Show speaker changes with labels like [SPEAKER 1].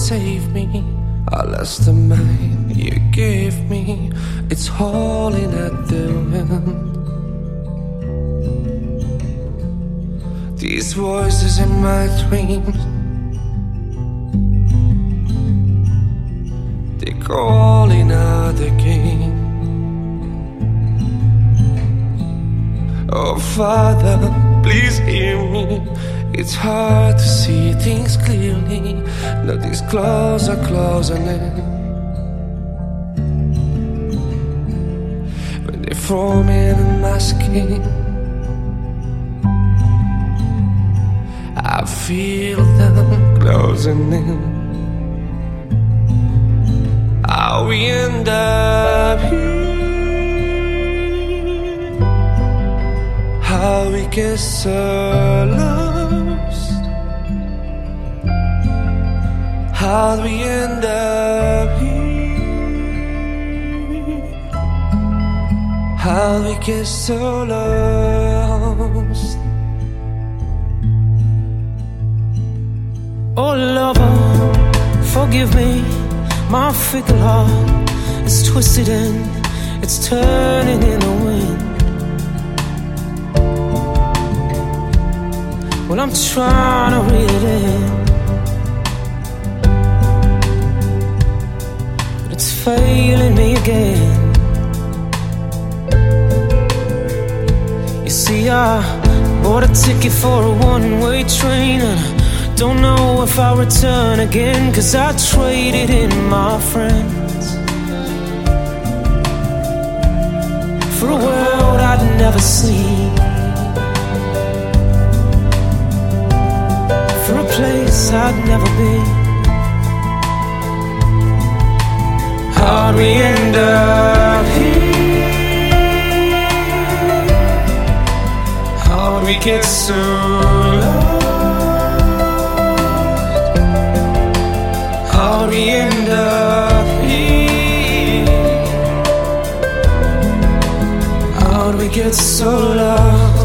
[SPEAKER 1] save me. I lost the mind you gave me. It's hauling at the wind. These voices in my dreams, they're calling out again. Oh Father, please hear me. It's hard to see things clearly. Nothing's closer, closer now. When they throw me in my skin, I feel them closing in. How we end up here, how we get so lost, how we end up here, how we get so lost.
[SPEAKER 2] Oh lover, forgive me, my fickle heart is twisted and it's turning in the wind. Well, I'm trying to read it in, but it's failing me again. You see, I bought a ticket for a one-way train, and I don't know if I'll return again, 'cause I traded in my friends for a world I'd never seen, for a place I'd never been. How'd we end up here? How'd we get so lost? How'd we end up here? How'd we get so lost?